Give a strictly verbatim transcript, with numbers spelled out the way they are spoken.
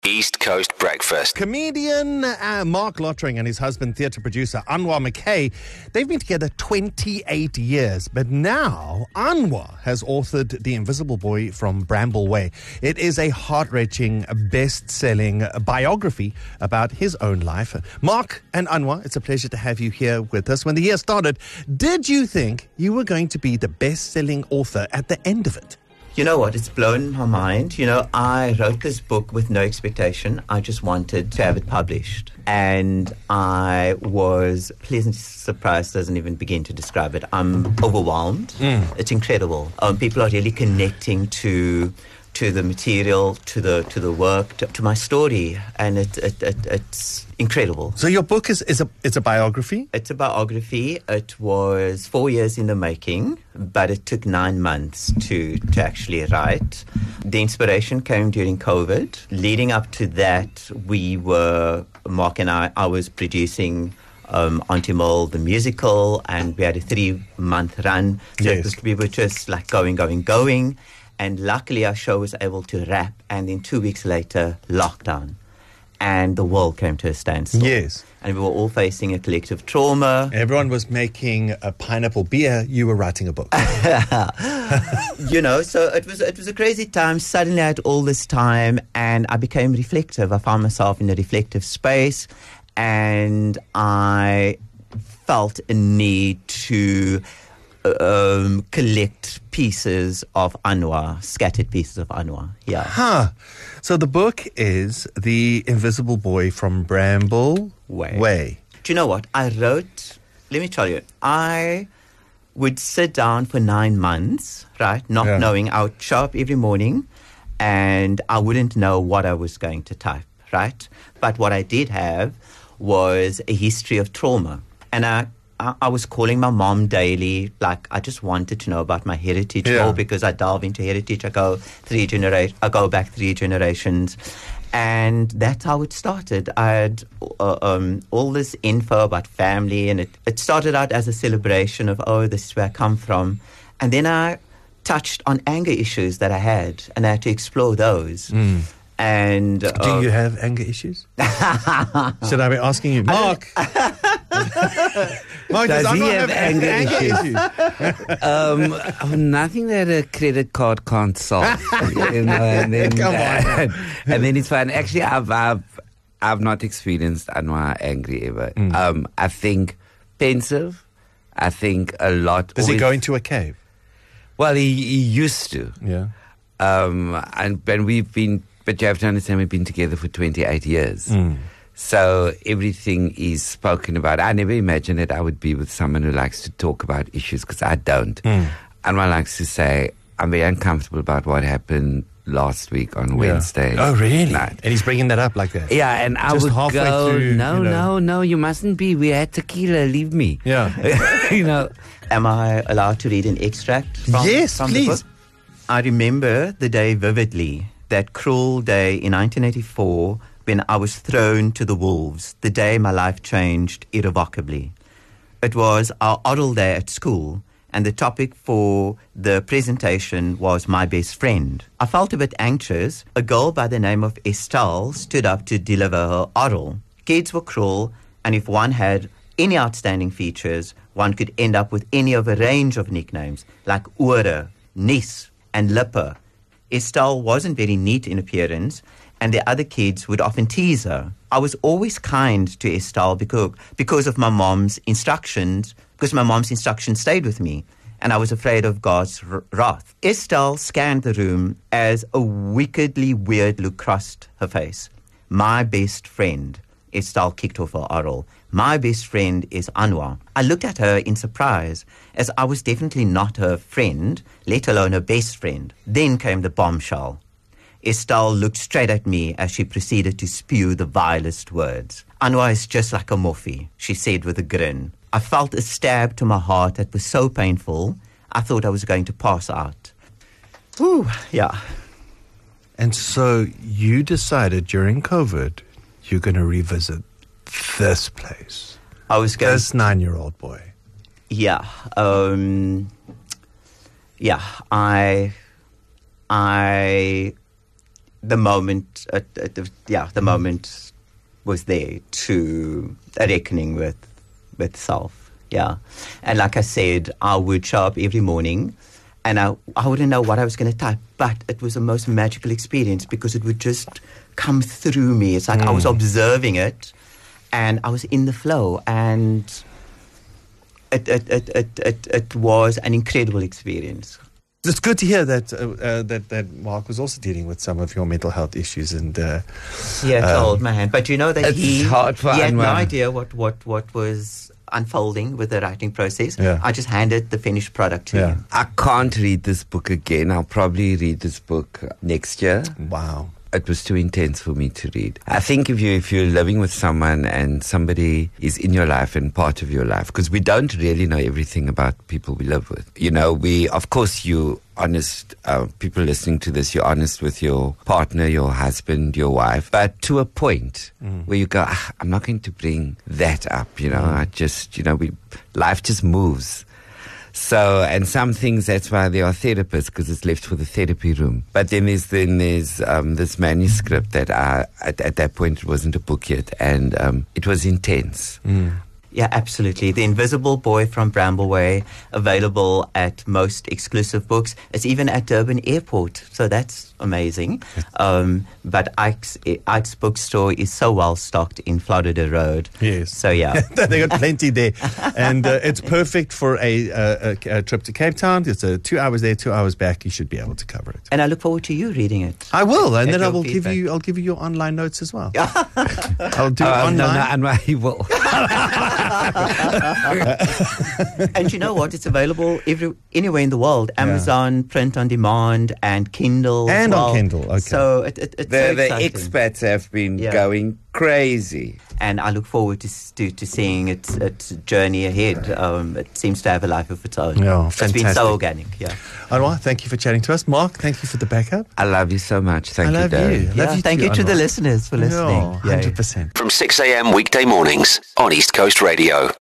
East Coast Breakfast. Comedian uh, Mark Lottering and his husband, theatre producer Anwar McKay, they've been together twenty-eight years. But now, Anwar has authored The Invisible Boy from Bramble Way. It is a heart-wrenching, best-selling biography about his own life. Mark and Anwar, it's a pleasure to have you here with us. When the year started, did you think you were going to be the best-selling author at the end of it? You know what? It's blown my mind. You know, I wrote this book with no expectation. I just wanted to have it published. And I was pleasantly surprised, doesn't even begin to describe it. I'm overwhelmed. Mm. It's incredible. Um, people are really connecting to to the material, to the to the work, to, to my story. And it, it, it, it's incredible. So your book is, is a it's a biography? It's a biography. It was four years in the making, but it took nine months to, to actually write. The inspiration came during COVID. Leading up to that, we were, Mark and I, I was producing um, Auntie Mole, the musical, and we had a three-month run. So Yes. it was, we were just like going, going, going. And luckily our show was able to wrap, and then two weeks later, lockdown. And the world came to a standstill. Yes. And we were all facing a collective trauma. Everyone was making a pineapple beer. You were writing a book. You know, so it was it was a crazy time. Suddenly I had all this time, and I became reflective. I found myself in a reflective space, and I felt a need to um, collect pieces of Anwar, scattered pieces of Anwar. Yeah. Huh. So the book is The Invisible Boy from Bramble Way. Way. Do you know what? I wrote, let me tell you, I would sit down for nine months, right, not Yeah. knowing. I would show up every morning and I wouldn't know what I was going to type, right? But what I did have was a history of trauma. And I I I was calling my mom daily, like I just wanted to know about my heritage Yeah. more, because I delve into heritage. I go three genera- I go back three generations, and that's how it started. I had uh, um, all this info about family, and it, it started out as a celebration of, oh, this is where I come from, and then I touched on anger issues that I had, and I had to explore those. Mm. And uh, Do you have anger issues? Should I be asking you, Mark? Mark, Does I'm he not have having anger issues? um, nothing that a credit card can't solve. You know, and then, Come on. and then it's fine. Actually, I've, I've, I've not experienced Anwar angry ever. Mm. Um, I think pensive. I think a lot. Does he always- go into a cave? Well, he, he used to. Yeah. Um, and, and we've been, but you have to understand, we've been together for twenty-eight years. Mm. So everything is spoken about. I never imagined that I would be with someone who likes to talk about issues, because I don't. Mm. And one likes to say, I'm very uncomfortable about what happened last week on Yeah. Wednesday. Oh, really? night. And he's bringing that up like that? Yeah, and I Just would halfway go, through, no, you know. no, no, you mustn't be. We had tequila, leave me. Yeah. You know. am I allowed to read an extract from, Yes, from please. the book? I remember the day vividly, that cruel day in nineteen eighty-four when I was thrown to the wolves, the day my life changed irrevocably. It was our oral day at school, and the topic for the presentation was my best friend. I felt a bit anxious. A girl by the name of Estelle stood up to deliver her oral. Kids were cruel, and if one had any outstanding features, one could end up with any of a range of nicknames, like Ore, Nis, and Lipper. Estelle wasn't very neat in appearance, and the other kids would often tease her. I was always kind to Estelle because, because of my mom's instructions, because my mom's instructions stayed with me, and I was afraid of God's r- wrath. Estelle scanned the room as a wickedly weird look crossed her face. My best friend, Estelle kicked off her oral. My best friend is Anwar. I looked at her in surprise, as I was definitely not her friend, let alone her best friend. Then came the bombshell. Estelle looked straight at me as she proceeded to spew the vilest words. Anwar is just like a morphie, she said with a grin. I felt a stab to my heart that was so painful, I thought I was going to pass out. Ooh, yeah. And so you decided during COVID you're going to revisit this place. I was going This nine-year-old boy. Yeah. Um, yeah. I, I the moment, uh, uh, the, yeah, the moment was there to a reckoning with with self. Yeah, and like I said, I would show up every morning, and I I wouldn't know what I was going to type, but it was the most magical experience because it would just come through me. It's like mm. I was observing it, and I was in the flow, and it it it it it, it was an incredible experience. It's good to hear that uh, uh, that that Mark was also dealing with some of your mental health issues, and uh, yeah, it's um, old man. But you know that it's he hard for he had no Anwar. idea what what what was unfolding with the writing process. Yeah. I just handed the finished product to Yeah. him. I can't read this book again. I'll probably read this book next year. wow. It was too intense for me to read. I think if you if you're living with someone and somebody is in your life and part of your life, because we don't really know everything about people we live with. You know, we of course you honest uh, people listening to this. You're honest with your partner, your husband, your wife, but to a point mm. where you go, ah, I'm not going to bring that up. You know, mm. I just you know we life just moves. So, and some things, that's why there are therapists, because it's left for the therapy room. But then there's then there's um, this manuscript that I, at, at that point it wasn't a book yet, and um, it was intense. Mm. Yeah, absolutely. The Invisible Boy from Brambleway, available at most exclusive books. It's even at Durban Airport, so that's amazing. Um, but Ike's, Ike's bookstore is so well stocked in Florida Road. Yes. So yeah, they got plenty there, and uh, it's perfect for a, a, a trip to Cape Town. It's a two hours there, two hours back. You should be able to cover it. And I look forward to you reading it. I will, and Get then I your will feedback. give you. I'll give you your online notes as well. I'll do Uh, online. no, no, and he will. And you know what? It's available every anywhere in the world. Amazon, print on demand, and Kindle. as And on well. Kindle, okay. So it, it, it's The, so the exciting. expats have been Yeah. going crazy. And I look forward to s- to, to seeing its its journey ahead. Um, it seems to have a life of its own. Yeah, It's been fantastic. so organic. Yeah. Anwar, thank you for chatting to us. Mark, thank you for the backup. I love you so much. Thank I you, love Darren. you. yeah Love you thank too, you to the Anwar. listeners for listening. Yeah, Yay. one hundred percent. From six a.m. weekday mornings on East Coast Radio.